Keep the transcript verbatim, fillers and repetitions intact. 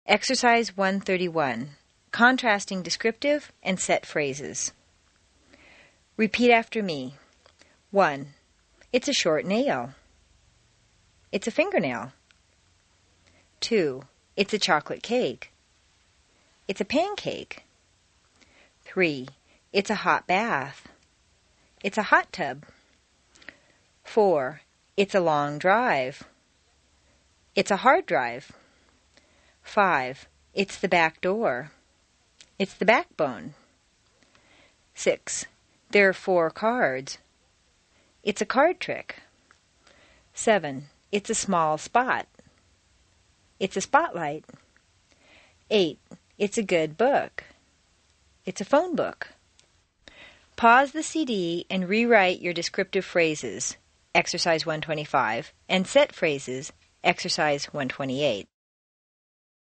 Exercise one thirty-one. Contrasting descriptive and set phrases. Repeat after me. one. It's a short nail. It's a fingernail. two. It's a chocolate cake. It's a pancake. three. It's a hot bath. It's a hot tub. four. It's a long drive. It's a hard drive. five. It's the back door. It's the backbone. six. There are four cards. It's a card trick. seven. It's a small spot. It's a spotlight. eight. It's a good book. It's a phone book. Pause the C D and rewrite your descriptive phrases, Exercise one twenty-five, and set phrases, Exercise one twenty-eight.